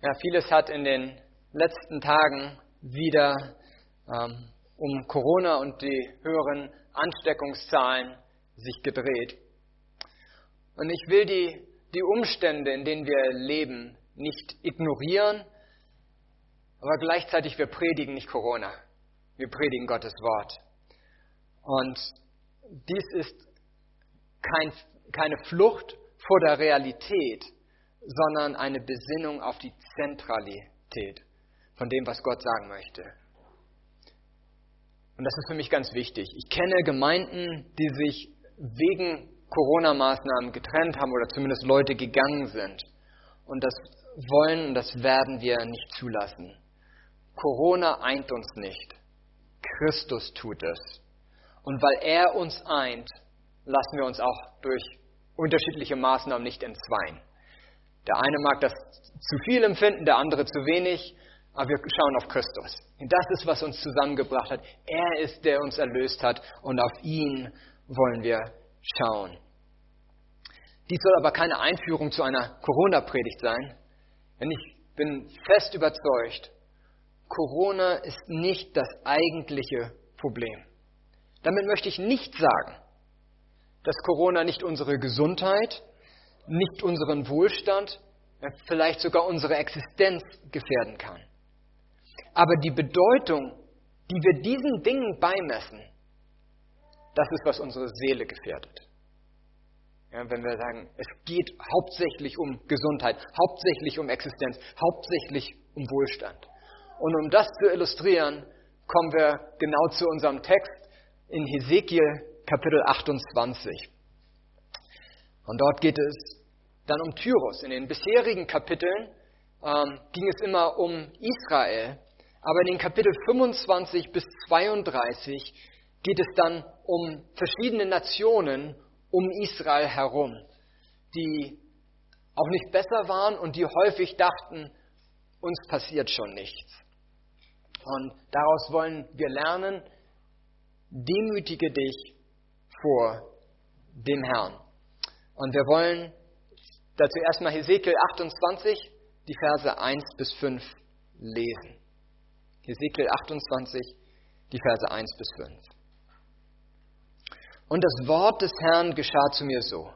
Ja, vieles hat in den letzten Tagen wieder um Corona und die höheren Ansteckungszahlen sich gedreht. Und ich will die Umstände, in denen wir leben, nicht ignorieren, aber gleichzeitig wir predigen nicht Corona. Wir predigen Gottes Wort. Und dies ist keine Flucht vor der Realität, sondern eine Besinnung auf die Zentralität von dem, was Gott sagen möchte. Und das ist für mich ganz wichtig. Ich kenne Gemeinden, die sich wegen Corona-Maßnahmen getrennt haben oder zumindest Leute gegangen sind. Und das wollen und das werden wir nicht zulassen. Corona eint uns nicht. Christus tut es. Und weil er uns eint, lassen wir uns auch durch unterschiedliche Maßnahmen nicht entzweien. Der eine mag das zu viel empfinden, der andere zu wenig, aber wir schauen auf Christus. Und das ist, was uns zusammengebracht hat. Er ist, der uns erlöst hat und auf ihn wollen wir schauen. Dies soll aber keine Einführung zu einer Corona-Predigt sein, denn ich bin fest überzeugt, Corona ist nicht das eigentliche Problem. Damit möchte ich nicht sagen, dass Corona nicht unsere Gesundheit, nicht unseren Wohlstand, vielleicht sogar unsere Existenz gefährden kann. Aber die Bedeutung, die wir diesen Dingen beimessen, das ist, was unsere Seele gefährdet. Ja, wenn wir sagen, es geht hauptsächlich um Gesundheit, hauptsächlich um Existenz, hauptsächlich um Wohlstand. Und um das zu illustrieren, kommen wir genau zu unserem Text in Hesekiel Kapitel 28. Und dort geht es dann um Tyrus. In den bisherigen Kapiteln ging es immer um Israel, aber in den Kapitel 25 bis 32 geht es dann um verschiedene Nationen um Israel herum, die auch nicht besser waren und die häufig dachten, uns passiert schon nichts. Und daraus wollen wir lernen, demütige dich vor dem Herrn. Und wir wollen dazu erstmal Hesekiel 28, die Verse 1 bis 5 lesen. Hesekiel 28, die Verse 1 bis 5. Und das Wort des Herrn geschah zu mir so: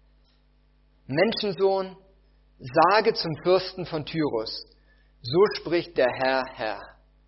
Menschensohn, sage zum Fürsten von Tyrus, so spricht der Herr.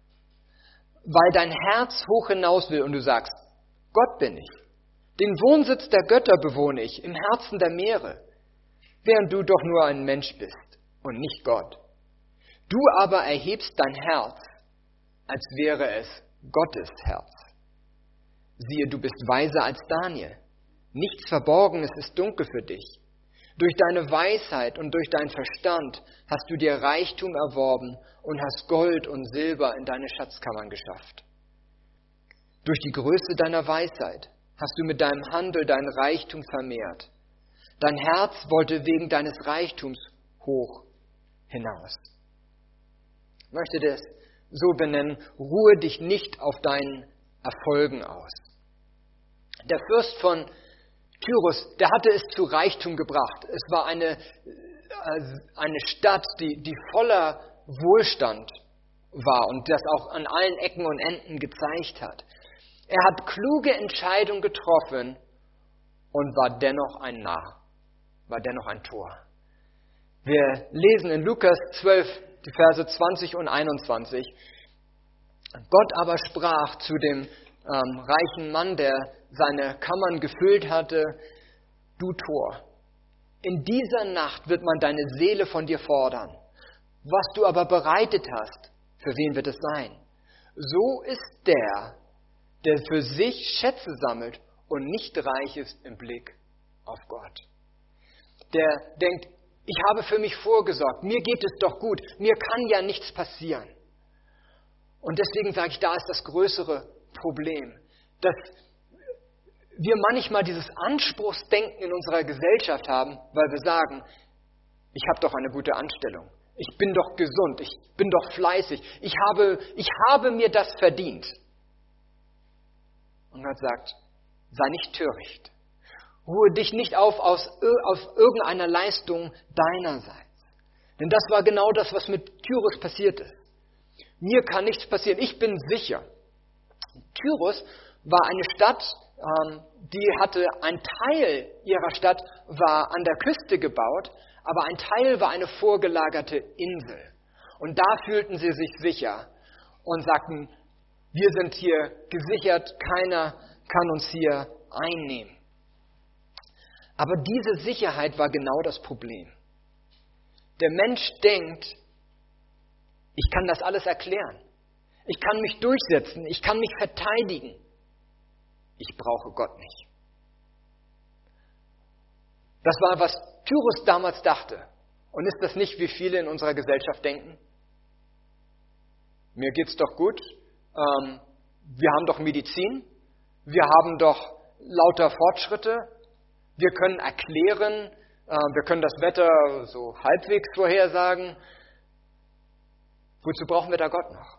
Weil dein Herz hoch hinaus will und du sagst, Gott bin ich, den Wohnsitz der Götter bewohne ich, im Herzen der Meere, während du doch nur ein Mensch bist und nicht Gott. Du aber erhebst dein Herz, als wäre es Gottes Herz. Siehe, du bist weiser als Daniel. Nichts Verborgenes ist dunkel für dich. Durch deine Weisheit und durch deinen Verstand hast du dir Reichtum erworben und hast Gold und Silber in deine Schatzkammern geschafft. Durch die Größe deiner Weisheit hast du mit deinem Handel dein Reichtum vermehrt. Dein Herz wollte wegen deines Reichtums hoch hinaus. Ich möchte das so benennen: Ruhe dich nicht auf deinen Erfolgen aus. Der Fürst von Tyrus, der hatte es zu Reichtum gebracht. Es war eine Stadt, die voller Wohlstand war und das auch an allen Ecken und Enden gezeigt hat. Er hat kluge Entscheidungen getroffen und war dennoch ein Narr, war dennoch ein Tor. Wir lesen in Lukas 12, die Verse 20 und 21. Gott aber sprach zu dem reichen Mann, der seine Kammern gefüllt hatte: Du Tor, in dieser Nacht wird man deine Seele von dir fordern. Was du aber bereitet hast, für wen wird es sein? So ist der für sich Schätze sammelt und nicht reich ist im Blick auf Gott. Der denkt, ich habe für mich vorgesorgt, mir geht es doch gut, mir kann ja nichts passieren. Und deswegen sage ich, da ist das größere Problem, dass wir manchmal dieses Anspruchsdenken in unserer Gesellschaft haben, weil wir sagen, ich habe doch eine gute Anstellung, ich bin doch gesund, ich bin doch fleißig, ich habe mir das verdient. Und Gott sagt, sei nicht töricht, ruhe dich nicht auf irgendeiner Leistung deinerseits. Denn das war genau das, was mit Tyrus passiert ist. Mir kann nichts passieren, ich bin sicher. Tyrus war eine Stadt, die hatte, ein Teil ihrer Stadt war an der Küste gebaut, aber ein Teil war eine vorgelagerte Insel. Und da fühlten sie sich sicher und sagten, wir sind hier gesichert, keiner kann uns hier einnehmen. Aber diese Sicherheit war genau das Problem. Der Mensch denkt, ich kann das alles erklären. Ich kann mich durchsetzen, ich kann mich verteidigen. Ich brauche Gott nicht. Das war, was Tyrus damals dachte. Und ist das nicht, wie viele in unserer Gesellschaft denken? Mir geht's doch gut. Wir haben doch Medizin. Wir haben doch lauter Fortschritte. Wir können erklären. Wir können das Wetter so halbwegs vorhersagen. Wozu brauchen wir da Gott noch?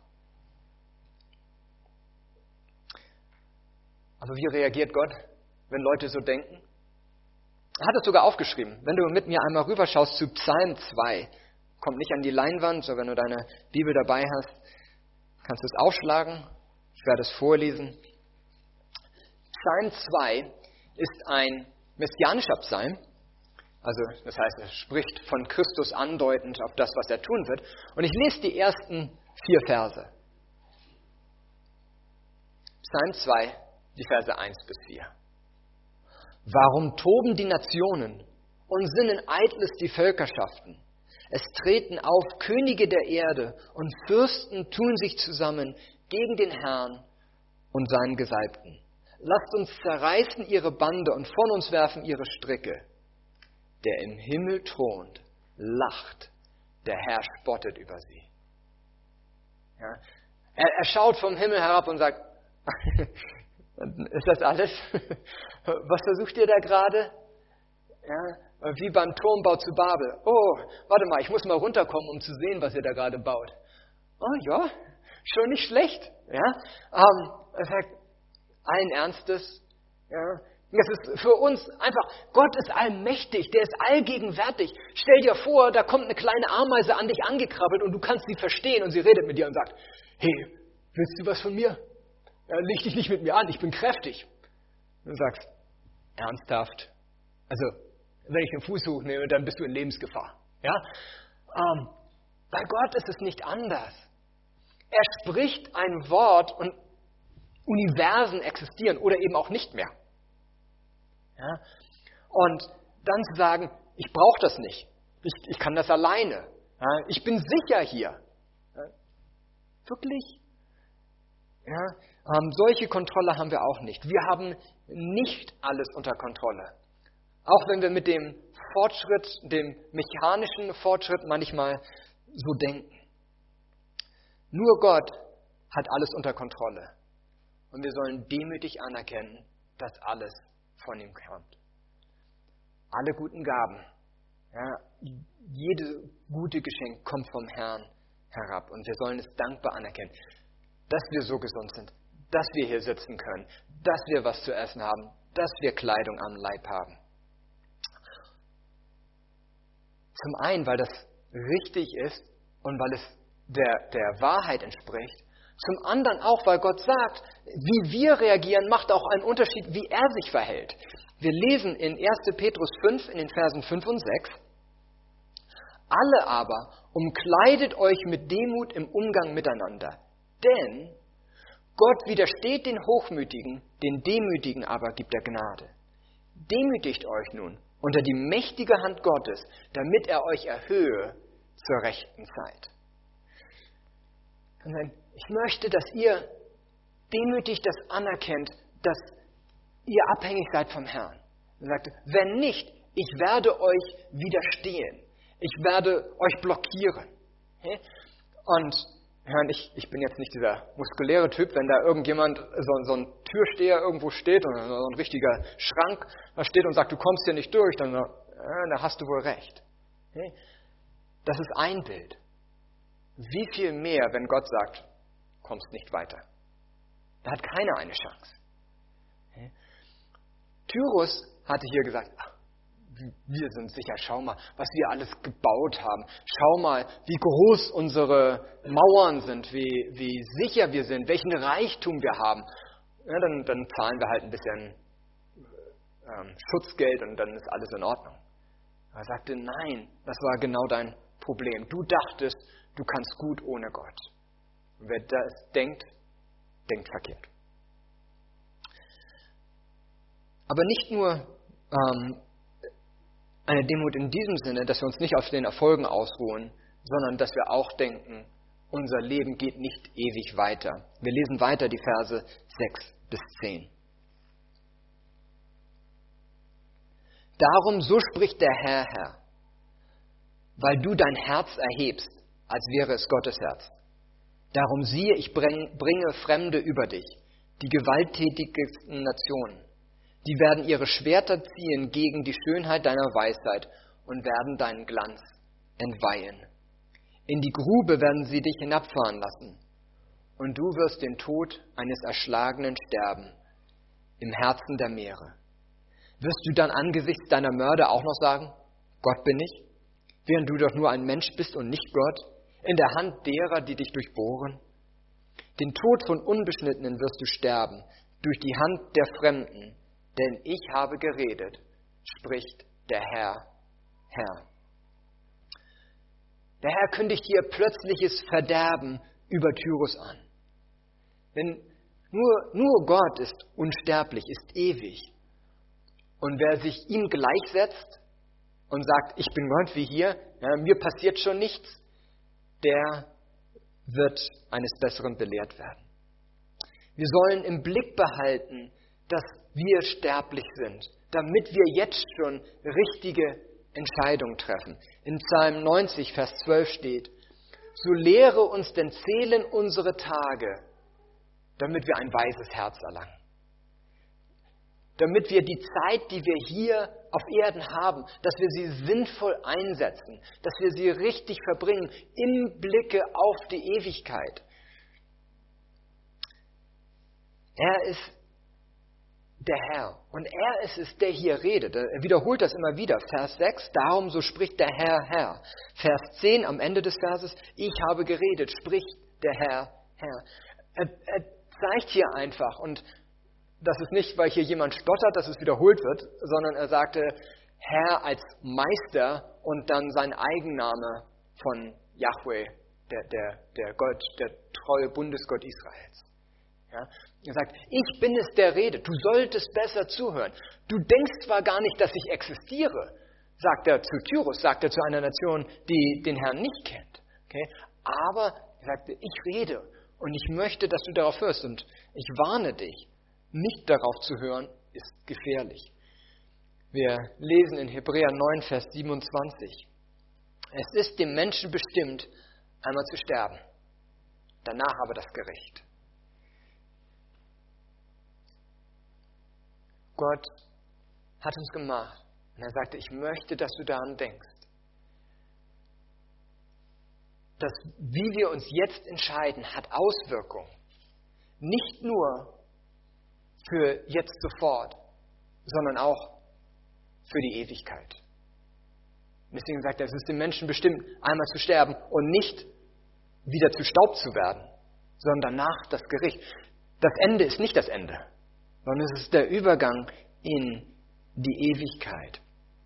Aber wie reagiert Gott, wenn Leute so denken? Er hat es sogar aufgeschrieben. Wenn du mit mir einmal rüberschaust zu Psalm 2, kommt nicht an die Leinwand, so wenn du deine Bibel dabei hast, kannst du es aufschlagen. Ich werde es vorlesen. Psalm 2 ist ein messianischer Psalm. Also das heißt, er spricht von Christus andeutend auf das, was er tun wird. Und ich lese die ersten 4 Verse. Psalm 2, die Verse 1 bis 4. Warum toben die Nationen und sinnen eitles die Völkerschaften? Es treten auf Könige der Erde und Fürsten tun sich zusammen gegen den Herrn und seinen Gesalbten. Lasst uns zerreißen ihre Bande und von uns werfen ihre Stricke. Der im Himmel thront, lacht, der Herr spottet über sie. Ja? Er schaut vom Himmel herab und sagt, ist das alles? Was versucht ihr da gerade? Ja, wie beim Turmbau zu Babel. Oh, warte mal, ich muss mal runterkommen, um zu sehen, was ihr da gerade baut. Oh ja, schon nicht schlecht. Ja? Er sagt, allen Ernstes, ja, das ist für uns einfach, Gott ist allmächtig, der ist allgegenwärtig. Stell dir vor, da kommt eine kleine Ameise an dich angekrabbelt und du kannst sie verstehen und sie redet mit dir und sagt, hey, willst du was von mir? Ja, leg dich nicht mit mir an, ich bin kräftig. Und du sagst, ernsthaft? Also, wenn ich den Fuß hochnehme, dann bist du in Lebensgefahr. Ja? Bei Gott ist es nicht anders. Er spricht ein Wort und Universen existieren oder eben auch nicht mehr. Ja? Und dann zu sagen, ich brauche das nicht, ich kann das alleine, ja? Ich bin sicher hier. Ja? Wirklich? Ja? Solche Kontrolle haben wir auch nicht. Wir haben nicht alles unter Kontrolle. Auch wenn wir mit dem Fortschritt, dem mechanischen Fortschritt manchmal so denken. Nur Gott hat alles unter Kontrolle. Und wir sollen demütig anerkennen, dass alles von ihm kommt. Alle guten Gaben, ja, jede gute Geschenk kommt vom Herrn herab. Und wir sollen es dankbar anerkennen, dass wir so gesund sind, dass wir hier sitzen können, dass wir was zu essen haben, dass wir Kleidung am Leib haben. Zum einen, weil das richtig ist und weil es der Wahrheit entspricht. Zum anderen auch, weil Gott sagt, wie wir reagieren, macht auch einen Unterschied, wie er sich verhält. Wir lesen in 1. Petrus 5 in den Versen 5 und 6. Alle aber umkleidet euch mit Demut im Umgang miteinander. Denn Gott widersteht den Hochmütigen, den Demütigen aber gibt er Gnade. Demütigt euch nun unter die mächtige Hand Gottes, damit er euch erhöhe zur rechten Zeit. Ich möchte, dass ihr demütig das anerkennt, dass ihr abhängig seid vom Herrn. Er sagte, wenn nicht, ich werde euch widerstehen. Ich werde euch blockieren. Und ich bin jetzt nicht dieser muskuläre Typ, wenn da irgendjemand, so ein Türsteher irgendwo steht und so ein richtiger Schrank da steht und sagt, du kommst hier nicht durch, dann hast du wohl recht. Das ist ein Bild. Wie viel mehr, wenn Gott sagt, kommst nicht weiter. Da hat keiner eine Chance. Tyrus hatte hier gesagt, wir sind sicher, schau mal, was wir alles gebaut haben. Schau mal, wie groß unsere Mauern sind, wie sicher wir sind, welchen Reichtum wir haben. Ja, dann zahlen wir halt ein bisschen Schutzgeld und dann ist alles in Ordnung. Aber er sagte, nein, das war genau dein Problem. Du dachtest, du kannst gut ohne Gott. Und wer das denkt, denkt verkehrt. Aber nicht nur eine Demut in diesem Sinne, dass wir uns nicht auf den Erfolgen ausruhen, sondern dass wir auch denken, unser Leben geht nicht ewig weiter. Wir lesen weiter die Verse 6 bis 10. Darum, so spricht der Herr, weil du dein Herz erhebst, als wäre es Gottes Herz. Darum siehe, ich bringe Fremde über dich, die gewalttätigsten Nationen. Die werden ihre Schwerter ziehen gegen die Schönheit deiner Weisheit und werden deinen Glanz entweihen. In die Grube werden sie dich hinabfahren lassen, und du wirst den Tod eines Erschlagenen sterben, im Herzen der Meere. Wirst du dann angesichts deiner Mörder auch noch sagen, Gott bin ich, während du doch nur ein Mensch bist und nicht Gott, in der Hand derer, die dich durchbohren? Den Tod von Unbeschnittenen wirst du sterben, durch die Hand der Fremden, denn ich habe geredet, spricht der Herr. Der Herr kündigt hier plötzliches Verderben über Tyrus an. Denn nur Gott ist unsterblich, ist ewig. Und wer sich ihm gleichsetzt und sagt, ich bin Gott wie hier, ja, mir passiert schon nichts, der wird eines Besseren belehrt werden. Wir sollen im Blick behalten, dass wir sterblich sind, damit wir jetzt schon richtige Entscheidungen treffen. In Psalm 90, Vers 12 steht, so lehre uns denn zählen unsere Tage, damit wir ein weises Herz erlangen. Damit wir die Zeit, die wir hier auf Erden haben, dass wir sie sinnvoll einsetzen, dass wir sie richtig verbringen, im Blicke auf die Ewigkeit. Er ist der Herr und er ist es, der hier redet. Er wiederholt das immer wieder. Vers 6, darum so spricht der Herr. Vers 10 am Ende des Verses, ich habe geredet, spricht der Herr. Er zeigt hier einfach, und das ist nicht, weil hier jemand stottert, dass es wiederholt wird, sondern er sagte Herr als Meister und dann sein Eigenname von Yahweh, der Gott, der treue Bundesgott Israels. Ja? Er sagt, ich bin es, der redet, du solltest besser zuhören. Du denkst zwar gar nicht, dass ich existiere, sagt er zu Tyrus, sagt er zu einer Nation, die den Herrn nicht kennt. Okay? Aber er sagte, ich rede und ich möchte, dass du darauf hörst und ich warne dich. Nicht darauf zu hören, ist gefährlich. Wir lesen in Hebräer 9, Vers 27. Es ist dem Menschen bestimmt, einmal zu sterben. Danach aber das Gericht. Gott hat uns gemacht und er sagte, ich möchte, dass du daran denkst. Dass wie wir uns jetzt entscheiden, hat Auswirkungen. Nicht nur für jetzt sofort, sondern auch für die Ewigkeit. Deswegen sagt er, es ist dem Menschen bestimmt, einmal zu sterben und nicht wieder zu Staub zu werden, sondern danach das Gericht. Das Ende ist nicht das Ende, sondern es ist der Übergang in die Ewigkeit.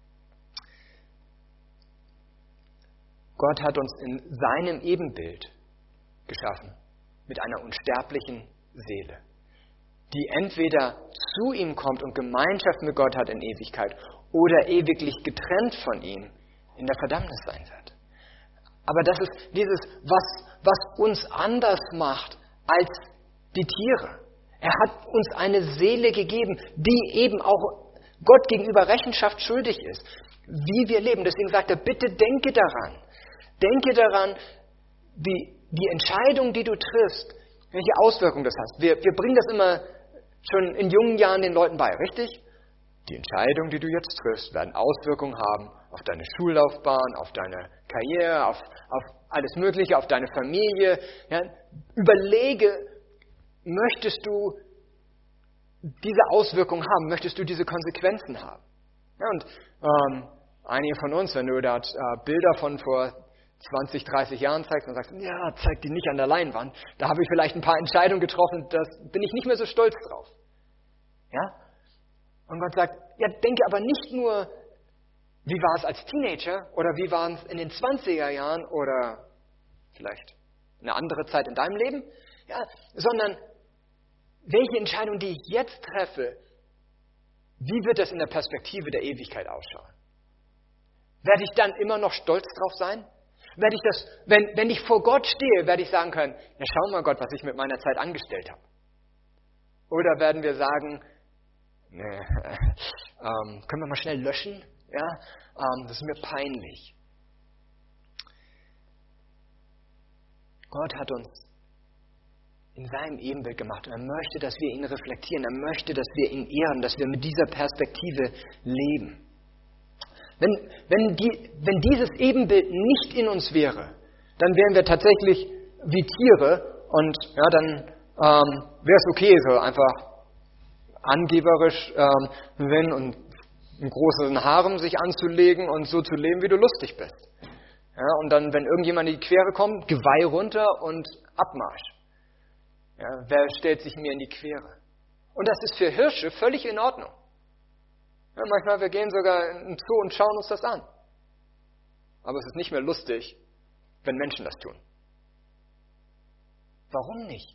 Gott hat uns in seinem Ebenbild geschaffen, mit einer unsterblichen Seele, die entweder zu ihm kommt und Gemeinschaft mit Gott hat in Ewigkeit oder ewiglich getrennt von ihm in der Verdammnis sein wird. Aber das ist dieses, was uns anders macht als die Tiere. Er hat uns eine Seele gegeben, die eben auch Gott gegenüber Rechenschaft schuldig ist, wie wir leben. Deswegen sagt er, bitte denke daran. Denke daran, die Entscheidung, die du triffst, welche Auswirkungen das hat. Wir bringen das immer schon in jungen Jahren den Leuten bei, richtig? Die Entscheidungen, die du jetzt triffst, werden Auswirkungen haben auf deine Schullaufbahn, auf deine Karriere, auf alles Mögliche, auf deine Familie. Ja, überlege, möchtest du diese Auswirkungen haben? Möchtest du diese Konsequenzen haben? Ja, und einige von uns, wenn du da Bilder von vor 20, 30 Jahren zeigst und sagst, ja, zeig die nicht an der Leinwand, da habe ich vielleicht ein paar Entscheidungen getroffen, da bin ich nicht mehr so stolz drauf. Ja? Und Gott sagt, ja, denke aber nicht nur, wie war es als Teenager oder wie war es in den 20er Jahren oder vielleicht eine andere Zeit in deinem Leben, ja, sondern welche Entscheidung, die ich jetzt treffe, wie wird das in der Perspektive der Ewigkeit ausschauen? Werde ich dann immer noch stolz drauf sein? Werde ich das, wenn ich vor Gott stehe, werde ich sagen können, ja, schau mal Gott, was ich mit meiner Zeit angestellt habe. Oder werden wir sagen, nee, können wir mal schnell löschen? Ja, das ist mir peinlich. Gott hat uns in seinem Ebenbild gemacht und er möchte, dass wir ihn reflektieren. Er möchte, dass wir ihn ehren, dass wir mit dieser Perspektive leben. Wenn dieses Ebenbild nicht in uns wäre, dann wären wir tatsächlich wie Tiere und ja, dann wäre es okay, so einfach angeberisch wenn und einen großen Harem sich anzulegen und so zu leben, wie du lustig bist. Ja, und dann, wenn irgendjemand in die Quere kommt, Geweih runter und Abmarsch. Ja, wer stellt sich mir in die Quere? Und das ist für Hirsche völlig in Ordnung. Ja, manchmal, wir gehen sogar in den Zoo und schauen uns das an. Aber es ist nicht mehr lustig, wenn Menschen das tun. Warum nicht?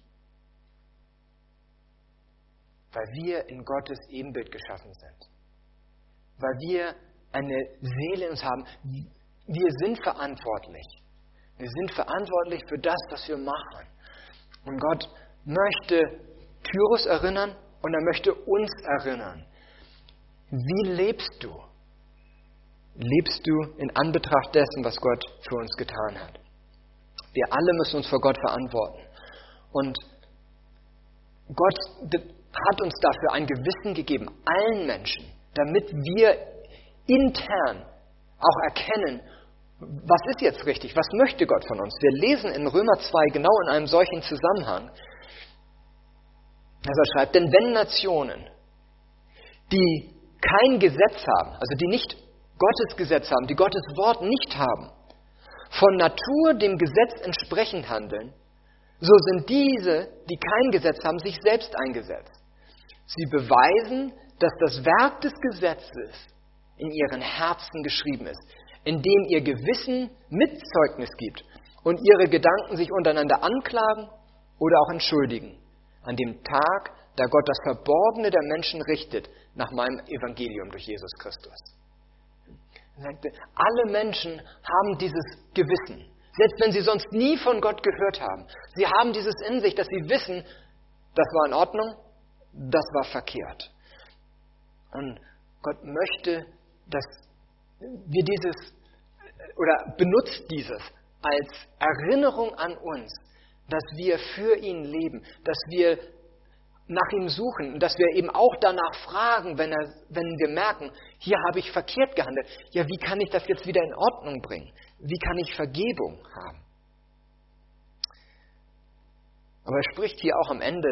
Weil wir in Gottes Ebenbild geschaffen sind. Weil wir eine Seele in uns haben. Wir sind verantwortlich. Wir sind verantwortlich für das, was wir machen. Und Gott möchte Tyrus erinnern und er möchte uns erinnern. Wie lebst du? Lebst du in Anbetracht dessen, was Gott für uns getan hat? Wir alle müssen uns vor Gott verantworten. Und Gott hat uns dafür ein Gewissen gegeben, allen Menschen, damit wir intern auch erkennen, was ist jetzt richtig, was möchte Gott von uns. Wir lesen in Römer 2 genau in einem solchen Zusammenhang. Also er schreibt, denn wenn Nationen, die kein Gesetz haben, also die nicht Gottes Gesetz haben, die Gottes Wort nicht haben, von Natur dem Gesetz entsprechend handeln, so sind diese, die kein Gesetz haben, sich selbst eingesetzt. Sie beweisen, dass das Werk des Gesetzes in ihren Herzen geschrieben ist, indem ihr Gewissen Mitzeugnis gibt und ihre Gedanken sich untereinander anklagen oder auch entschuldigen, an dem Tag, da Gott das Verborgene der Menschen richtet, nach meinem Evangelium durch Jesus Christus. Er sagte, alle Menschen haben dieses Gewissen, selbst wenn sie sonst nie von Gott gehört haben. Sie haben dieses in sich, dass sie wissen, das war in Ordnung, das war verkehrt. Und Gott möchte, dass wir dieses, oder benutzt dieses als Erinnerung an uns, dass wir für ihn leben, dass wir nach ihm suchen und dass wir eben auch danach fragen, wenn wir merken, hier habe ich verkehrt gehandelt. Ja, wie kann ich das jetzt wieder in Ordnung bringen? Wie kann ich Vergebung haben? Aber er spricht hier auch am Ende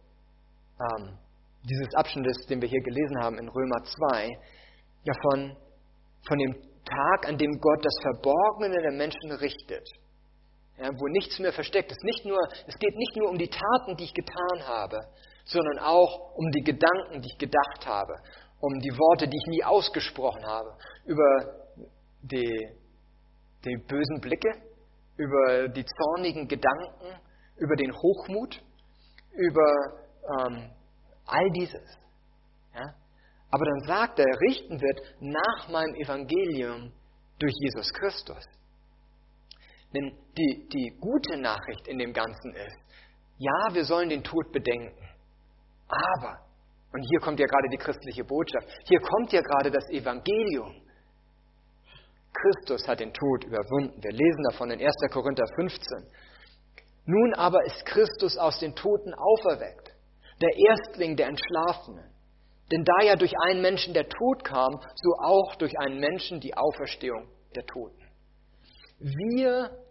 dieses Abschnittes, den wir hier gelesen haben in Römer 2, ja von dem Tag, an dem Gott das Verborgene der Menschen richtet. Ja, wo nichts mehr versteckt ist. Es geht nicht nur um die Taten, die ich getan habe, sondern auch um die Gedanken, die ich gedacht habe, um die Worte, die ich nie ausgesprochen habe, über die bösen Blicke, über die zornigen Gedanken, über den Hochmut, über all dieses. Ja? Aber dann sagt er, richten wird nach meinem Evangelium durch Jesus Christus. Denn die gute Nachricht in dem Ganzen ist, ja, wir sollen den Tod bedenken. Aber, und hier kommt ja gerade die christliche Botschaft, hier kommt ja gerade das Evangelium. Christus hat den Tod überwunden. Wir lesen davon in 1. Korinther 15. Nun aber ist Christus aus den Toten auferweckt, der Erstling der Entschlafenen. Denn da ja durch einen Menschen der Tod kam, so auch durch einen Menschen die Auferstehung der Toten. Wir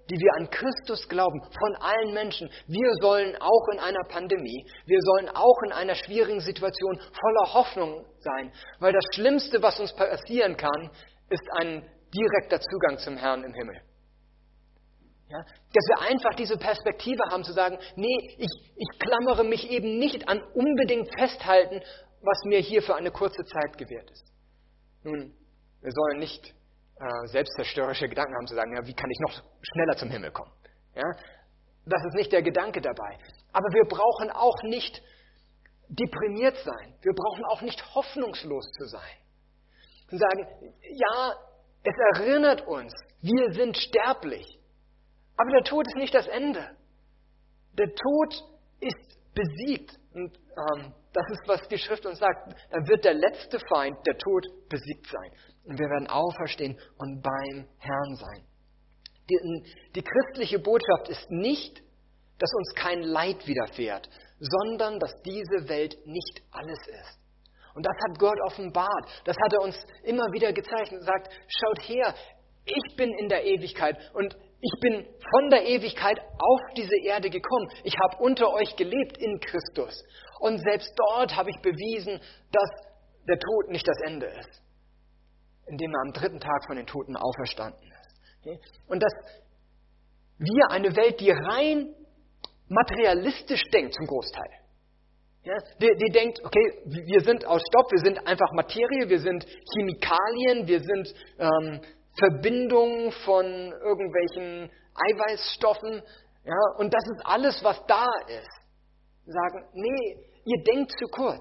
die wir an Christus glauben, von allen Menschen, wir sollen auch in einer Pandemie, wir sollen auch in einer schwierigen Situation voller Hoffnung sein. Weil das Schlimmste, was uns passieren kann, ist ein direkter Zugang zum Herrn im Himmel. Ja, dass wir einfach diese Perspektive haben zu sagen, nee, ich klammere mich eben nicht an unbedingt festhalten, was mir hier für eine kurze Zeit gewährt ist. Nun, wir sollen nicht selbstzerstörerische Gedanken haben zu sagen, ja, wie kann ich noch schneller zum Himmel kommen? Ja, das ist nicht der Gedanke dabei. Aber wir brauchen auch nicht deprimiert sein. Wir brauchen auch nicht hoffnungslos zu sein. Zu sagen, ja, es erinnert uns, wir sind sterblich. Aber der Tod ist nicht das Ende. Der Tod ist besiegt. Und das ist, was die Schrift uns sagt. Dann wird der letzte Feind, der Tod, besiegt sein. Und wir werden auferstehen und beim Herrn sein. Die christliche Botschaft ist nicht, dass uns kein Leid widerfährt, sondern dass diese Welt nicht alles ist. Und das hat Gott offenbart. Das hat er uns immer wieder gezeigt und sagt, schaut her, ich bin in der Ewigkeit und ich bin von der Ewigkeit auf diese Erde gekommen. Ich habe unter euch gelebt in Christus. Und selbst dort habe ich bewiesen, dass der Tod nicht das Ende ist. Indem er am 3. Tag von den Toten auferstanden ist. Okay? Und dass wir eine Welt, die rein materialistisch denkt zum Großteil. Ja? Die denkt, okay, wir sind aus Stoff, wir sind einfach Materie, wir sind Chemikalien, wir sind Verbindungen von irgendwelchen Eiweißstoffen, ja, und das ist alles, was da ist. Sagen, nee, ihr denkt zu kurz.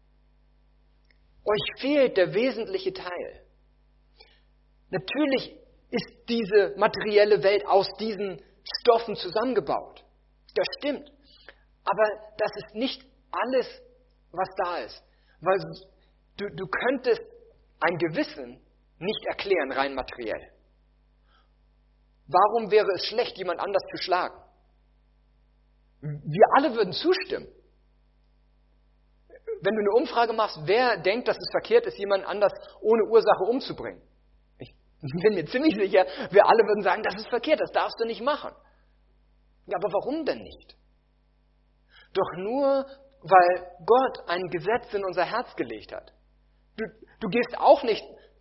Euch fehlt der wesentliche Teil. Natürlich ist diese materielle Welt aus diesen Stoffen zusammengebaut. Das stimmt. Aber das ist nicht alles, was da ist. Weil du könntest ein Gewissen nicht erklären, rein materiell. Warum wäre es schlecht, jemand anders zu schlagen? Wir alle würden zustimmen. Wenn du eine Umfrage machst, wer denkt, dass es verkehrt ist, jemand anders ohne Ursache umzubringen? Ich bin mir ziemlich sicher, wir alle würden sagen, das ist verkehrt, das darfst du nicht machen. Ja, aber warum denn nicht? Doch nur, weil Gott ein Gesetz in unser Herz gelegt hat. Du gehst auch nicht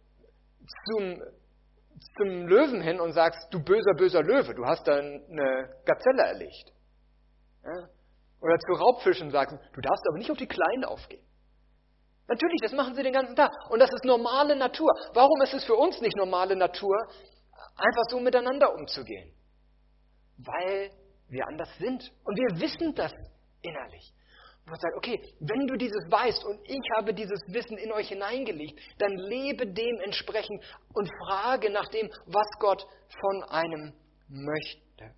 zum Löwen hin und sagst, du böser, böser Löwe, du hast da eine Gazelle erlegt. Ja? Oder zu Raubfischen sagst, du darfst aber nicht auf die Kleinen aufgehen. Natürlich, das machen sie den ganzen Tag. Und das ist normale Natur. Warum ist es für uns nicht normale Natur, einfach so miteinander umzugehen? Weil wir anders sind. Und wir wissen das innerlich. Und man sagt, okay, wenn du dieses weißt und ich habe dieses Wissen in euch hineingelegt, dann lebe dementsprechend und frage nach dem, was Gott von einem möchte.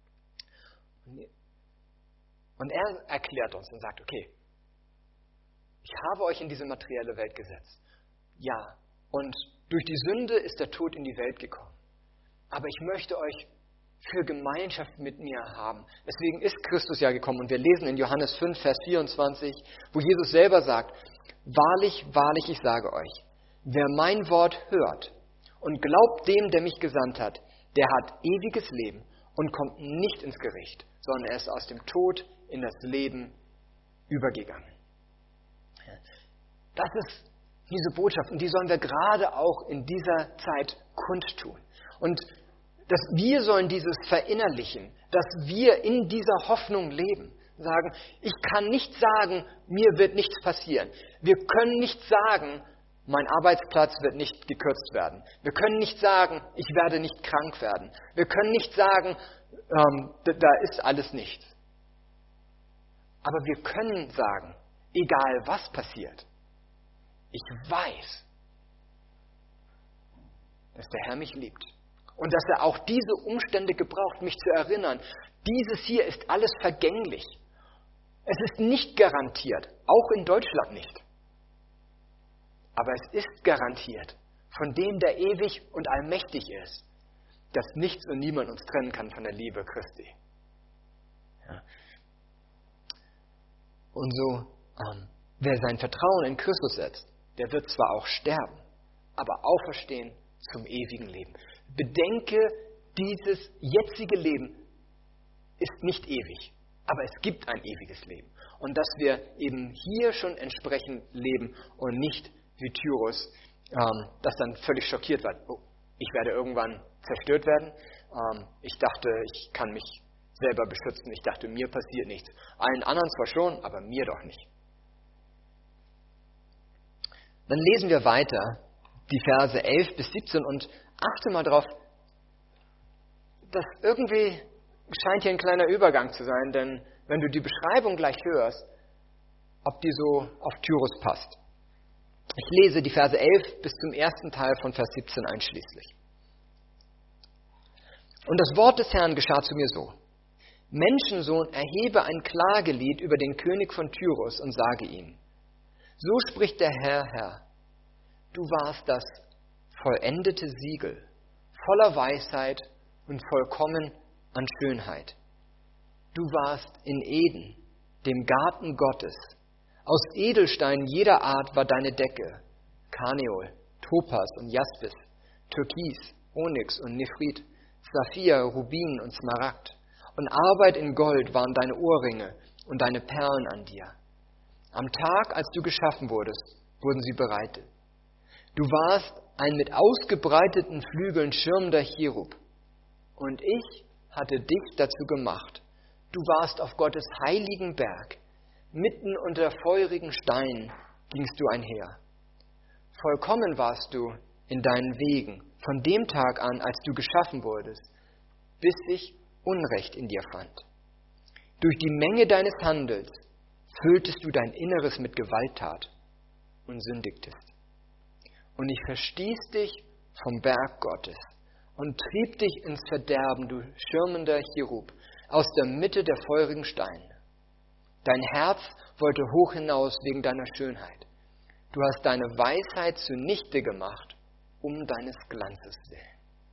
Und er erklärt uns und sagt, okay, ich habe euch in diese materielle Welt gesetzt. Ja, und durch die Sünde ist der Tod in die Welt gekommen. Aber ich möchte euch für Gemeinschaft mit mir haben. Deswegen ist Christus ja gekommen. Und wir lesen in Johannes 5, Vers 24, wo Jesus selber sagt, wahrlich, wahrlich, ich sage euch, wer mein Wort hört und glaubt dem, der mich gesandt hat, der hat ewiges Leben und kommt nicht ins Gericht, sondern er ist aus dem Tod in das Leben übergegangen. Das ist diese Botschaft und die sollen wir gerade auch in dieser Zeit kundtun. Und wir sollen dieses verinnerlichen, dass wir in dieser Hoffnung leben. Sagen, ich kann nicht sagen, mir wird nichts passieren. Wir können nicht sagen, mein Arbeitsplatz wird nicht gekürzt werden. Wir können nicht sagen, ich werde nicht krank werden. Wir können nicht sagen, da ist alles nichts. Aber wir können sagen, egal was passiert, ich weiß, dass der Herr mich liebt. Und dass er auch diese Umstände gebraucht, mich zu erinnern. Dieses hier ist alles vergänglich. Es ist nicht garantiert, auch in Deutschland nicht. Aber es ist garantiert von dem, der ewig und allmächtig ist, dass nichts und niemand uns trennen kann von der Liebe Christi. Ja. Und so, wer sein Vertrauen in Christus setzt, der wird zwar auch sterben, aber auferstehen zum ewigen Leben. Bedenke dieses jetzige Leben ist nicht ewig, aber es gibt ein ewiges Leben. Und dass wir eben hier schon entsprechend leben und nicht wie Tyrus, das dann völlig schockiert war. Oh, ich werde irgendwann zerstört werden. Ich dachte, ich kann mich selber beschützen. Ich dachte, mir passiert nichts. Allen anderen zwar schon, aber mir doch nicht. Dann lesen wir weiter die Verse 11 bis 17 und achte mal drauf, dass irgendwie scheint hier ein kleiner Übergang zu sein, denn wenn du die Beschreibung gleich hörst, ob die so auf Tyrus passt. Ich lese die Verse 11 bis zum ersten Teil von Vers 17 einschließlich. Und das Wort des Herrn geschah zu mir so: Menschensohn, erhebe ein Klagelied über den König von Tyrus und sage ihm: So spricht der Herr, du warst das vollendete Siegel, voller Weisheit und vollkommen an Schönheit. Du warst in Eden, dem Garten Gottes. Aus Edelsteinen jeder Art war deine Decke: Karneol, Topas und Jaspis, Türkis, Onyx und Nephrit, Saphir, Rubin und Smaragd. Und Arbeit in Gold waren deine Ohrringe und deine Perlen an dir. Am Tag, als du geschaffen wurdest, wurden sie bereitet. Du warst ein mit ausgebreiteten Flügeln schirmender Cherub. Und ich hatte dich dazu gemacht. Du warst auf Gottes heiligen Berg. Mitten unter feurigen Steinen gingst du einher. Vollkommen warst du in deinen Wegen, von dem Tag an, als du geschaffen wurdest, bis ich Unrecht in dir fand. Durch die Menge deines Handels fülltest du dein Inneres mit Gewalttat und sündigtest. Und ich verstieß dich vom Berg Gottes und trieb dich ins Verderben, du schirmender Cherub, aus der Mitte der feurigen Steine. Dein Herz wollte hoch hinaus wegen deiner Schönheit. Du hast deine Weisheit zunichte gemacht, um deines Glanzes willen.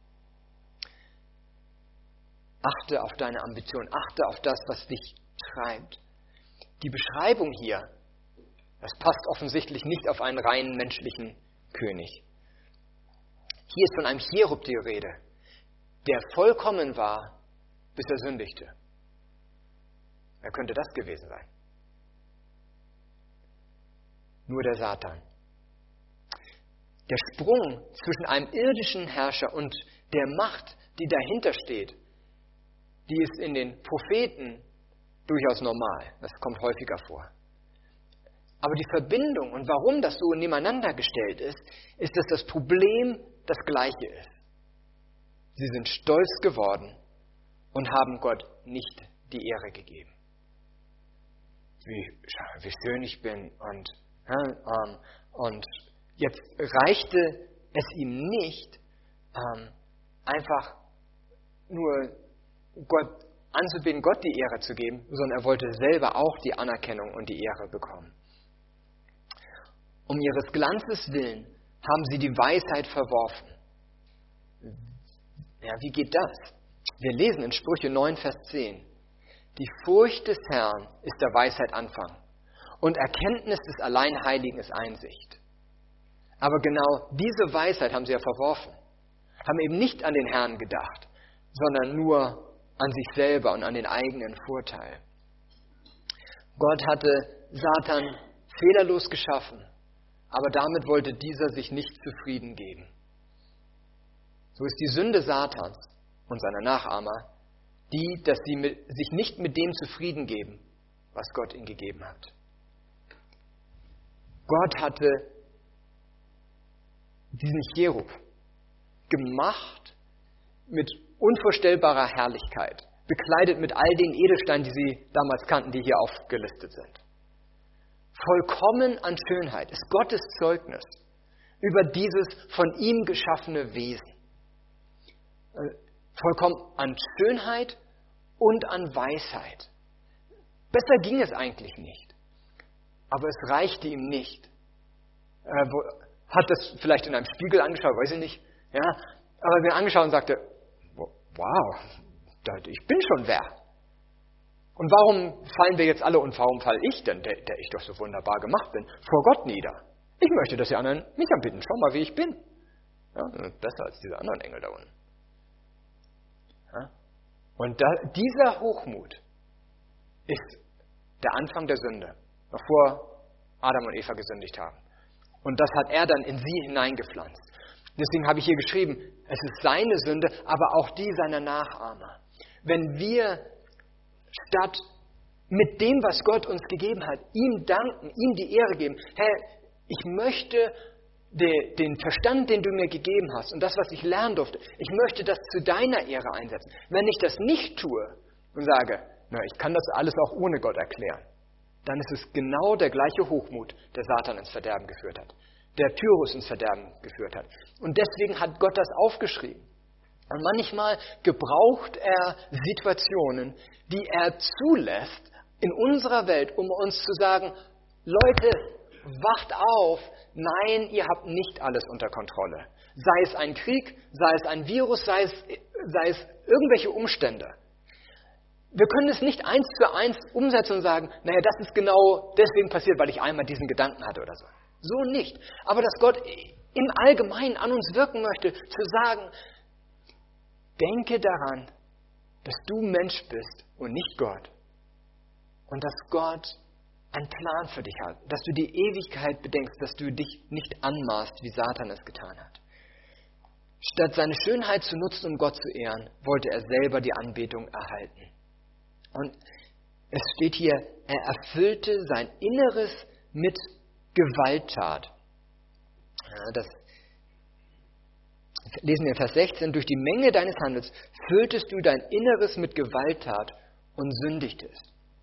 Achte auf deine Ambition, achte auf das, was dich treibt. Die Beschreibung hier, das passt offensichtlich nicht auf einen reinen menschlichen König. Hier ist von einem Cherub die Rede, der vollkommen war, bis er sündigte. Wer könnte das gewesen sein? Nur der Satan. Der Sprung zwischen einem irdischen Herrscher und der Macht, die dahinter steht, die ist in den Propheten durchaus normal. Das kommt häufiger vor. Aber die Verbindung und warum das so nebeneinander gestellt ist, ist, dass das Problem das gleiche ist. Sie sind stolz geworden und haben Gott nicht die Ehre gegeben. Wie schön ich bin und jetzt reichte es ihm nicht, einfach nur Gott anzubeten, Gott die Ehre zu geben, sondern er wollte selber auch die Anerkennung und die Ehre bekommen. Um ihres Glanzes willen haben sie die Weisheit verworfen. Ja, wie geht das? Wir lesen in Sprüche 9, Vers 10. Die Furcht des Herrn ist der Weisheit Anfang und Erkenntnis des Alleinheiligen ist Einsicht. Aber genau diese Weisheit haben sie ja verworfen, haben eben nicht an den Herrn gedacht, sondern nur an sich selber und an den eigenen Vorteil. Gott hatte Satan fehlerlos geschaffen, aber damit wollte dieser sich nicht zufrieden geben. So ist die Sünde Satans und seiner Nachahmer die, dass sie sich nicht mit dem zufrieden geben, was Gott ihnen gegeben hat. Gott hatte diesen Cherub gemacht mit unvorstellbarer Herrlichkeit, bekleidet mit all den Edelsteinen, die sie damals kannten, die hier aufgelistet sind. Vollkommen an Schönheit ist Gottes Zeugnis über dieses von ihm geschaffene Wesen. Vollkommen an Schönheit und an Weisheit. Besser ging es eigentlich nicht. Aber es reichte ihm nicht. Hat das vielleicht in einem Spiegel angeschaut, weiß ich nicht. Ja, aber mir angeschaut und sagte, wow, ich bin schon wer. Und warum fallen wir jetzt alle und warum falle ich denn, der ich doch so wunderbar gemacht bin, vor Gott nieder? Ich möchte, dass die anderen mich anbeten. Schau mal, wie ich bin. Ja, besser als diese anderen Engel da unten. Und dieser Hochmut ist der Anfang der Sünde, bevor Adam und Eva gesündigt haben. Und das hat er dann in sie hineingepflanzt. Deswegen habe ich hier geschrieben, es ist seine Sünde, aber auch die seiner Nachahmer. Wenn wir statt mit dem, was Gott uns gegeben hat, ihm danken, ihm die Ehre geben, Herr, ich möchte den Verstand, den du mir gegeben hast und das, was ich lernen durfte, ich möchte das zu deiner Ehre einsetzen. Wenn ich das nicht tue und sage, na, ich kann das alles auch ohne Gott erklären, dann ist es genau der gleiche Hochmut, der Satan ins Verderben geführt hat, der Tyrus ins Verderben geführt hat. Und deswegen hat Gott das aufgeschrieben. Und manchmal gebraucht er Situationen, die er zulässt in unserer Welt, um uns zu sagen, Leute, wacht auf, nein, ihr habt nicht alles unter Kontrolle. Sei es ein Krieg, sei es ein Virus, sei es irgendwelche Umstände. Wir können es nicht 1:1 umsetzen und sagen, naja, das ist genau deswegen passiert, weil ich einmal diesen Gedanken hatte oder so. So nicht. Aber dass Gott im Allgemeinen an uns wirken möchte, zu sagen, denke daran, dass du Mensch bist und nicht Gott. Und dass Gott einen Plan für dich hat, dass du die Ewigkeit bedenkst, dass du dich nicht anmaßt, wie Satan es getan hat. Statt seine Schönheit zu nutzen, um Gott zu ehren, wollte er selber die Anbetung erhalten. Und es steht hier, er erfüllte sein Inneres mit Gewalttat. Ja, das lesen wir in Vers 16, durch die Menge deines Handels fülltest du dein Inneres mit Gewalttat und sündigtest.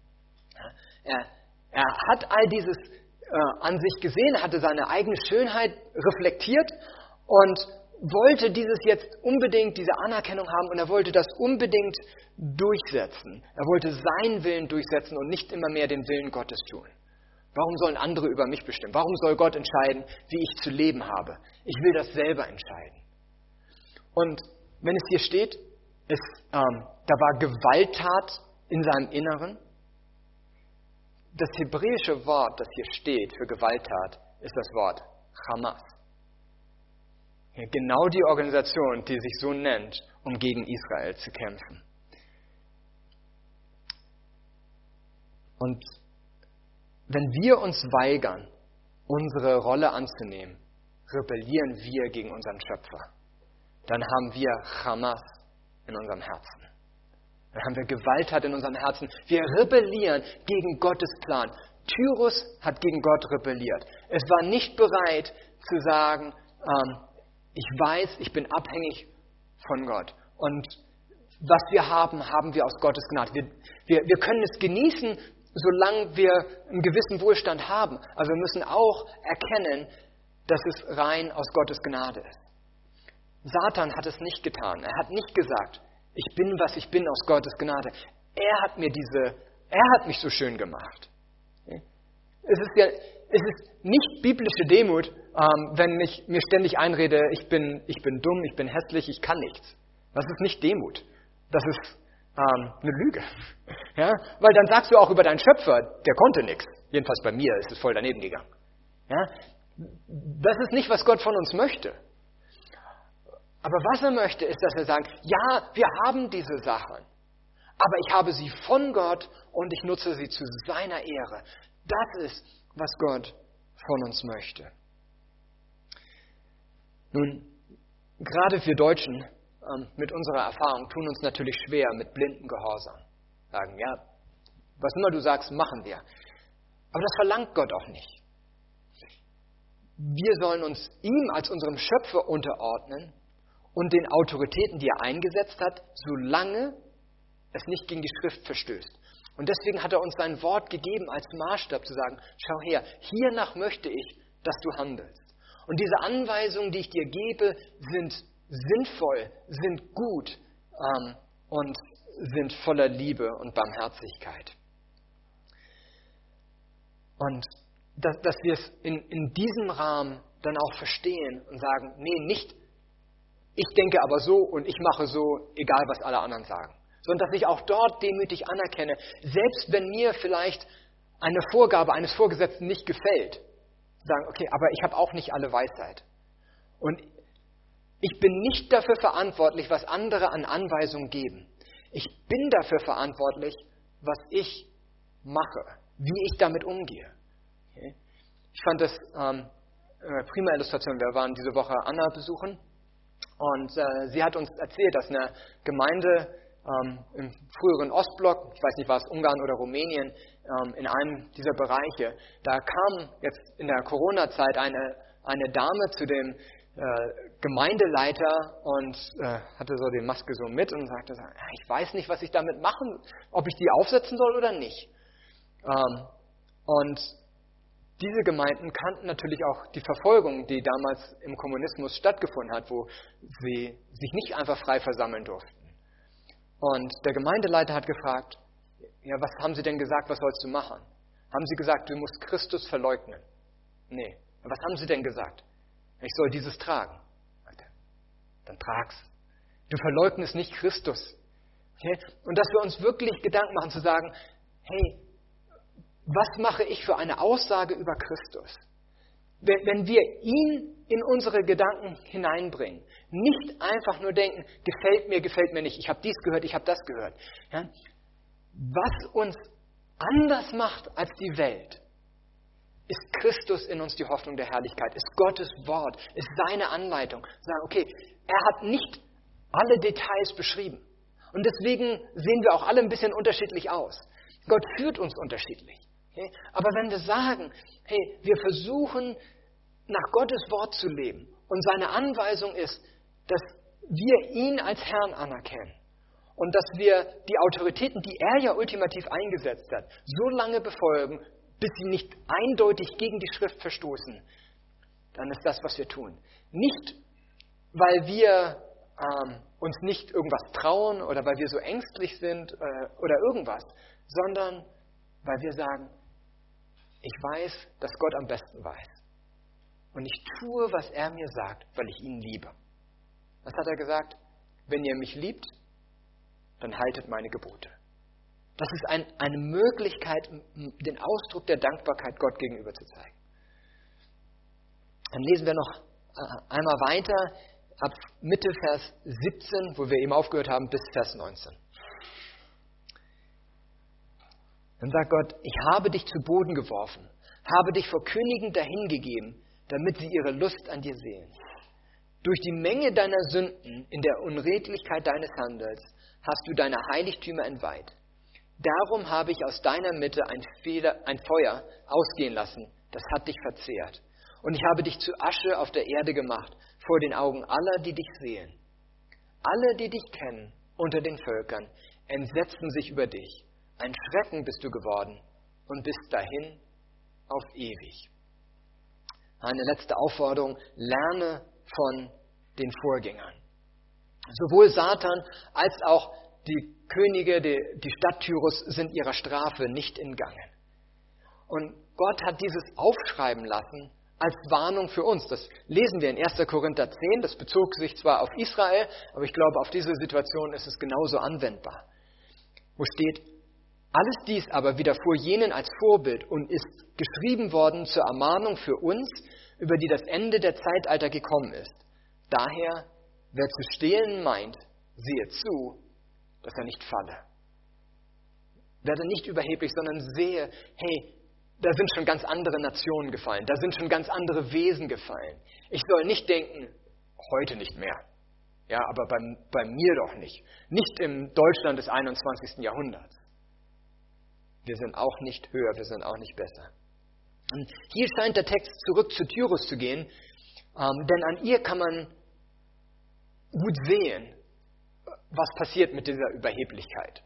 Ja, er hat all dieses an sich gesehen, hatte seine eigene Schönheit reflektiert und wollte dieses jetzt unbedingt, diese Anerkennung haben und er wollte das unbedingt durchsetzen. Er wollte seinen Willen durchsetzen und nicht immer mehr den Willen Gottes tun. Warum sollen andere über mich bestimmen? Warum soll Gott entscheiden, wie ich zu leben habe? Ich will das selber entscheiden. Und wenn es hier steht, da war Gewalttat in seinem Inneren. Das hebräische Wort, das hier steht für Gewalttat, ist das Wort Hamas. Ja, genau die Organisation, die sich so nennt, um gegen Israel zu kämpfen. Und wenn wir uns weigern, unsere Rolle anzunehmen, rebellieren wir gegen unseren Schöpfer. Dann haben wir Hamas in unserem Herzen. Dann haben wir Gewalttat in unserem Herzen. Wir rebellieren gegen Gottes Plan. Tyrus hat gegen Gott rebelliert. Es war nicht bereit zu sagen, ich weiß, ich bin abhängig von Gott. Und was wir haben, haben wir aus Gottes Gnade. Wir können es genießen, solange wir einen gewissen Wohlstand haben. Aber wir müssen auch erkennen, dass es rein aus Gottes Gnade ist. Satan hat es nicht getan. Er hat nicht gesagt, ich bin, was ich bin aus Gottes Gnade. Er hat mich so schön gemacht. Es ist nicht biblische Demut, wenn ich mir ständig einrede, ich bin dumm, ich bin hässlich, ich kann nichts. Das ist nicht Demut. Das ist eine Lüge. Ja? Weil dann sagst du auch über deinen Schöpfer, der konnte nichts. Jedenfalls bei mir ist es voll daneben gegangen. Ja? Das ist nicht, was Gott von uns möchte. Aber was er möchte, ist, dass wir sagen, ja, wir haben diese Sachen, aber ich habe sie von Gott und ich nutze sie zu seiner Ehre. Das ist, was Gott von uns möchte. Nun, gerade wir Deutschen mit unserer Erfahrung tun uns natürlich schwer mit blindem Gehorsam. Sagen, ja, was immer du sagst, machen wir. Aber das verlangt Gott auch nicht. Wir sollen uns ihm als unserem Schöpfer unterordnen und den Autoritäten, die er eingesetzt hat, solange es nicht gegen die Schrift verstößt. Und deswegen hat er uns sein Wort gegeben als Maßstab zu sagen, schau her, hiernach möchte ich, dass du handelst. Und diese Anweisungen, die ich dir gebe, sind sinnvoll, sind gut und sind voller Liebe und Barmherzigkeit. Und dass wir es in diesem Rahmen dann auch verstehen und sagen, nee, nicht ich denke aber so und ich mache so, egal was alle anderen sagen. Sondern dass ich auch dort demütig anerkenne, selbst wenn mir vielleicht eine Vorgabe eines Vorgesetzten nicht gefällt, sagen, okay, aber ich habe auch nicht alle Weisheit. Und ich bin nicht dafür verantwortlich, was andere an Anweisungen geben. Ich bin dafür verantwortlich, was ich mache, wie ich damit umgehe. Okay? Ich fand das prima Illustration. Wir waren diese Woche Anna besuchen und sie hat uns erzählt, dass eine Gemeinde im früheren Ostblock, ich weiß nicht, war es Ungarn oder Rumänien, in einem dieser Bereiche, da kam jetzt in der Corona-Zeit eine Dame zu dem Gemeindeleiter und hatte so die Maske so mit und sagte, ich weiß nicht, was ich damit machen, ob ich die aufsetzen soll oder nicht. Und diese Gemeinden kannten natürlich auch die Verfolgung, die damals im Kommunismus stattgefunden hat, wo sie sich nicht einfach frei versammeln durften. Und der Gemeindeleiter hat gefragt, ja, was haben Sie denn gesagt, was sollst du machen? Haben Sie gesagt, du musst Christus verleugnen? Nee. Was haben Sie denn gesagt? Ich soll dieses tragen. Dann trag's. Du verleugnest nicht Christus. Okay? Und dass wir uns wirklich Gedanken machen zu sagen, hey, was mache ich für eine Aussage über Christus? Wenn wir ihn in unsere Gedanken hineinbringen, nicht einfach nur denken, gefällt mir nicht, ich habe dies gehört, ich habe das gehört. Ja? Was uns anders macht als die Welt, ist Christus in uns die Hoffnung der Herrlichkeit, ist Gottes Wort, ist seine Anleitung. Sagen, okay, er hat nicht alle Details beschrieben. Und deswegen sehen wir auch alle ein bisschen unterschiedlich aus. Gott führt uns unterschiedlich. Okay? Aber wenn wir sagen, hey, wir versuchen nach Gottes Wort zu leben und seine Anweisung ist, dass wir ihn als Herrn anerkennen und dass wir die Autoritäten, die er ja ultimativ eingesetzt hat, so lange befolgen, bis sie nicht eindeutig gegen die Schrift verstoßen, dann ist das, was wir tun. Nicht, weil wir uns nicht irgendwas trauen oder weil wir so ängstlich sind oder irgendwas, sondern weil wir sagen, ich weiß, dass Gott am besten weiß. Und ich tue, was er mir sagt, weil ich ihn liebe. Was hat er gesagt? Wenn ihr mich liebt, dann haltet meine Gebote. Das ist eine Möglichkeit, den Ausdruck der Dankbarkeit Gott gegenüber zu zeigen. Dann lesen wir noch einmal weiter, ab Mitte Vers 17, wo wir eben aufgehört haben, bis Vers 19. Dann sagt Gott, ich habe dich zu Boden geworfen, habe dich vor Königen dahingegeben, damit sie ihre Lust an dir sehen. Durch die Menge deiner Sünden in der Unredlichkeit deines Handels hast du deine Heiligtümer entweiht. Darum habe ich aus deiner Mitte ein Feuer ausgehen lassen, das hat dich verzehrt. Und ich habe dich zu Asche auf der Erde gemacht, vor den Augen aller, die dich sehen. Alle, die dich kennen unter den Völkern, entsetzen sich über dich. Ein Schrecken bist du geworden und bist dahin auf ewig. Eine letzte Aufforderung, lerne von den Vorgängern. Sowohl Satan als auch die Könige, die Stadt Tyrus sind ihrer Strafe nicht entgangen. Und Gott hat dieses aufschreiben lassen als Warnung für uns. Das lesen wir in 1. Korinther 10. Das bezog sich zwar auf Israel, aber ich glaube, auf diese Situation ist es genauso anwendbar. Wo steht, alles dies aber widerfuhr jenen als Vorbild und ist geschrieben worden zur Ermahnung für uns, über die das Ende der Zeitalter gekommen ist. Daher, wer zu stehlen meint, sehe zu, dass er nicht falle. Werde nicht überheblich, sondern sehe, hey, da sind schon ganz andere Nationen gefallen, da sind schon ganz andere Wesen gefallen. Ich soll nicht denken, heute nicht mehr. Ja, aber bei mir doch nicht. Nicht im Deutschland des 21. Jahrhunderts. Wir sind auch nicht höher, wir sind auch nicht besser. Und hier scheint der Text zurück zu Tyrus zu gehen, denn an ihr kann man gut sehen, was passiert mit dieser Überheblichkeit.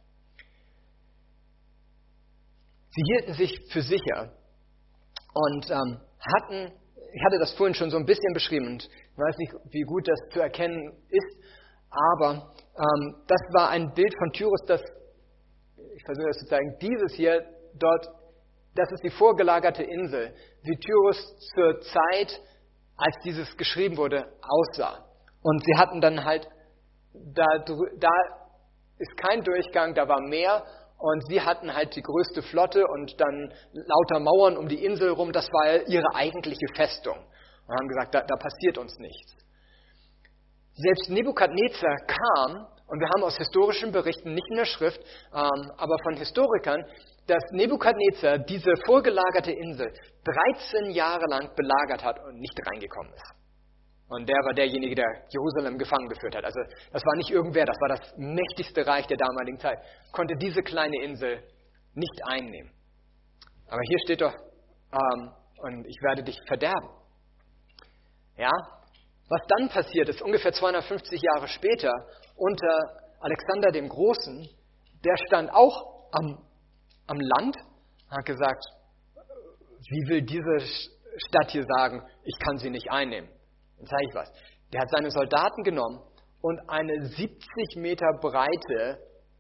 Sie hielten sich für sicher und ich hatte das vorhin schon so ein bisschen beschrieben und ich weiß nicht, wie gut das zu erkennen ist, aber das war ein Bild von Tyrus, das, ich versuche das zu zeigen, dieses hier dort, das ist die vorgelagerte Insel, wie Tyrus zur Zeit, als dieses geschrieben wurde, aussah. Und sie hatten dann halt, da ist kein Durchgang, da war Meer und sie hatten halt die größte Flotte und dann lauter Mauern um die Insel rum, das war ihre eigentliche Festung. Und haben gesagt, da passiert uns nichts. Selbst Nebukadnezar kam Und wir haben aus historischen Berichten, nicht in der Schrift, aber von Historikern, dass Nebukadnezar diese vorgelagerte Insel 13 Jahre lang belagert hat und nicht reingekommen ist. Und der war derjenige, der Jerusalem gefangen geführt hat. Also das war nicht irgendwer, das war das mächtigste Reich der damaligen Zeit. Konnte diese kleine Insel nicht einnehmen. Aber hier steht doch, und ich werde dich verderben. Ja, was dann passiert ist, ungefähr 250 Jahre später, unter Alexander dem Großen, der stand auch am Land, hat gesagt, wie will diese Stadt hier sagen, ich kann sie nicht einnehmen? Dann zeige ich was. Der hat seine Soldaten genommen und eine 70 Meter breite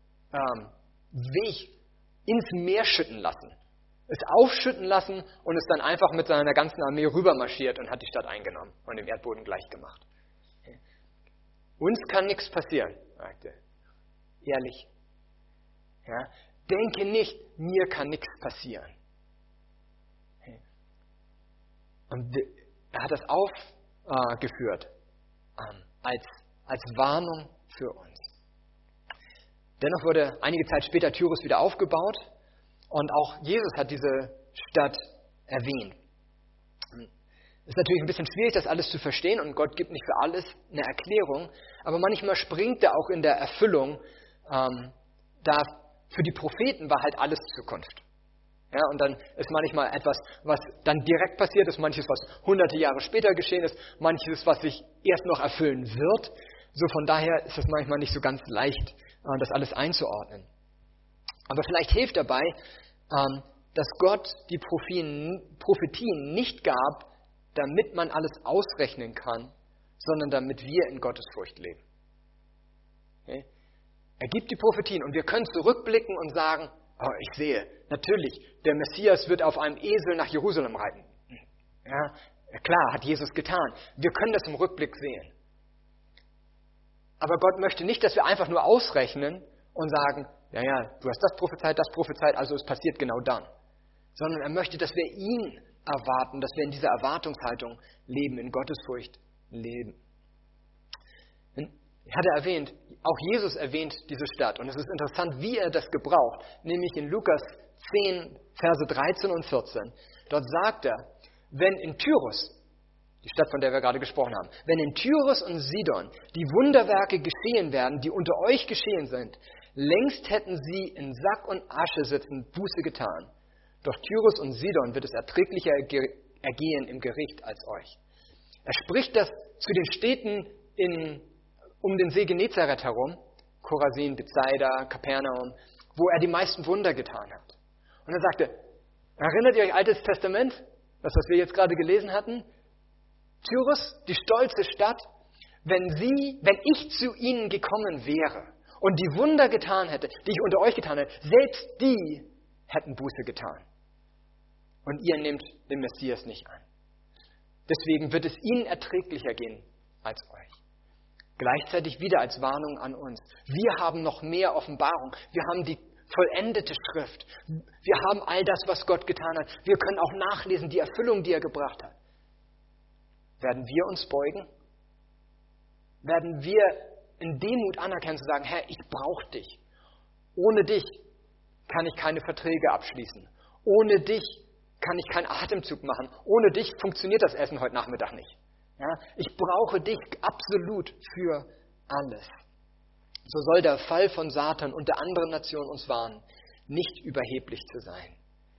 Weg ins Meer schütten lassen. Es aufschütten lassen und ist dann einfach mit seiner ganzen Armee rübermarschiert und hat die Stadt eingenommen und dem Erdboden gleich gemacht. Uns kann nichts passieren, sagte er. Ehrlich. Ja? Denke nicht, mir kann nichts passieren. Und er hat das aufgeführt als Warnung für uns. Dennoch wurde einige Zeit später Tyrus wieder aufgebaut und auch Jesus hat diese Stadt erwähnt. Es ist natürlich ein bisschen schwierig, das alles zu verstehen und Gott gibt nicht für alles eine Erklärung, aber manchmal springt er auch in der Erfüllung, da für die Propheten war halt alles Zukunft. Ja, und dann ist manchmal etwas, was dann direkt passiert ist, manches, was hunderte Jahre später geschehen ist, manches, was sich erst noch erfüllen wird. So von daher ist es manchmal nicht so ganz leicht, das alles einzuordnen. Aber vielleicht hilft dabei, dass Gott die Prophetien nicht gab, damit man alles ausrechnen kann, sondern damit wir in Gottesfurcht leben. Okay? Er gibt die Prophetien und wir können zurückblicken und sagen, oh, ich sehe, natürlich, der Messias wird auf einem Esel nach Jerusalem reiten. Ja, klar, hat Jesus getan. Wir können das im Rückblick sehen. Aber Gott möchte nicht, dass wir einfach nur ausrechnen und sagen, ja, du hast das prophezeit, also es passiert genau dann. Sondern er möchte, dass wir ihn erwarten, dass wir in dieser Erwartungshaltung leben, in Gottesfurcht leben. Hat er erwähnt, auch Jesus erwähnt diese Stadt. Und es ist interessant, wie er das gebraucht. Nämlich in Lukas 10, Verse 13 und 14. Dort sagt er, wenn in Tyrus, die Stadt, von der wir gerade gesprochen haben, wenn in Tyrus und Sidon die Wunderwerke geschehen werden, die unter euch geschehen sind, längst hätten sie in Sack und Asche sitzend Buße getan. Doch Tyrus und Sidon wird es erträglicher ergehen im Gericht als euch. Er spricht das zu den Städten um den See Genezareth herum, Chorazin, Bethsaida, Kapernaum, wo er die meisten Wunder getan hat. Und er sagte, erinnert ihr euch Altes Testament, das, was wir jetzt gerade gelesen hatten? Tyrus, die stolze Stadt, wenn ich zu ihnen gekommen wäre und die Wunder getan hätte, die ich unter euch getan hätte, selbst die hätten Buße getan. Und ihr nehmt den Messias nicht an. Deswegen wird es ihnen erträglicher gehen als euch. Gleichzeitig wieder als Warnung an uns. Wir haben noch mehr Offenbarung. Wir haben die vollendete Schrift. Wir haben all das, was Gott getan hat. Wir können auch nachlesen, die Erfüllung, die er gebracht hat. Werden wir uns beugen? Werden wir in Demut anerkennen, zu sagen, Herr, ich brauche dich. Ohne dich kann ich keine Verträge abschließen. Ohne dich kann ich keinen Atemzug machen. Ohne dich funktioniert das Essen heute Nachmittag nicht. Ja, ich brauche dich absolut für alles. So soll der Fall von Satan und der anderen Nationen uns warnen, nicht überheblich zu sein.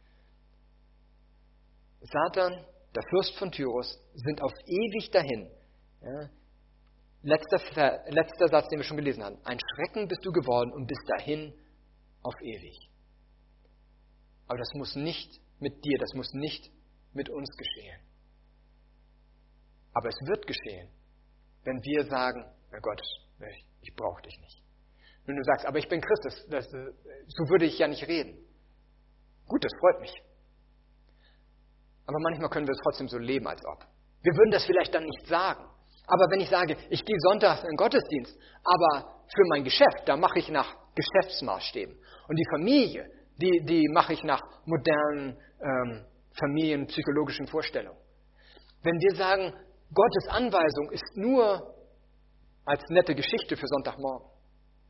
Satan, der Fürst von Tyrus, sind auf ewig dahin. Ja, letzter Satz, den wir schon gelesen haben. Ein Schrecken bist du geworden und bist dahin auf ewig. Aber das muss nicht mit dir, das muss nicht mit uns geschehen. Aber es wird geschehen, wenn wir sagen, na Gott, ich brauche dich nicht. Wenn du sagst, aber ich bin Christus, so würde ich ja nicht reden. Gut, das freut mich. Aber manchmal können wir es trotzdem so leben, als ob. Wir würden das vielleicht dann nicht sagen. Aber wenn ich sage, ich gehe sonntags in den Gottesdienst, aber für mein Geschäft, da mache ich nach Geschäftsmaßstäben. Und die Familie, die mache ich nach modernen familienpsychologischen Vorstellungen. Wenn wir sagen, Gottes Anweisung ist nur als nette Geschichte für Sonntagmorgen,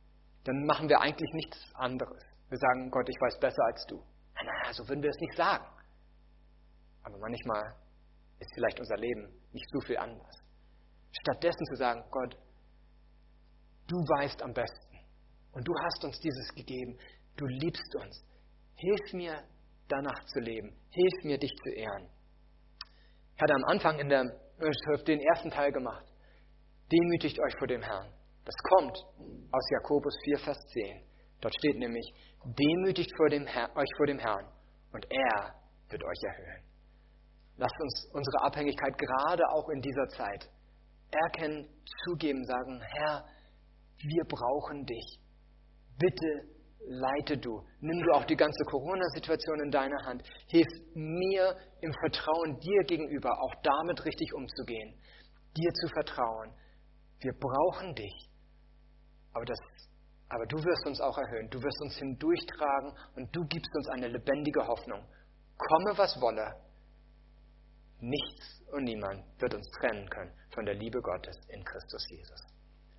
dann machen wir eigentlich nichts anderes. Wir sagen, Gott, ich weiß besser als du. Na, so würden wir es nicht sagen. Aber manchmal ist vielleicht unser Leben nicht so viel anders. Stattdessen zu sagen, Gott, du weißt am besten und du hast uns dieses gegeben. Du liebst uns. Hilf mir, danach zu leben. Hilf mir, dich zu ehren. Ich hatte am Anfang in der Schrift den ersten Teil gemacht. Demütigt euch vor dem Herrn. Das kommt aus Jakobus 4, Vers 10. Dort steht nämlich, demütigt euch vor dem Herrn und er wird euch erhöhen. Lasst uns unsere Abhängigkeit gerade auch in dieser Zeit erkennen, zugeben, sagen, Herr, wir brauchen dich. Bitte leite du. Nimm du auch die ganze Corona-Situation in deine Hand. Hilf mir im Vertrauen dir gegenüber, auch damit richtig umzugehen. Dir zu vertrauen. Wir brauchen dich. Aber du wirst uns auch erhöhen. Du wirst uns hindurchtragen und du gibst uns eine lebendige Hoffnung. Komme, was wolle. Nichts und niemand wird uns trennen können von der Liebe Gottes in Christus Jesus.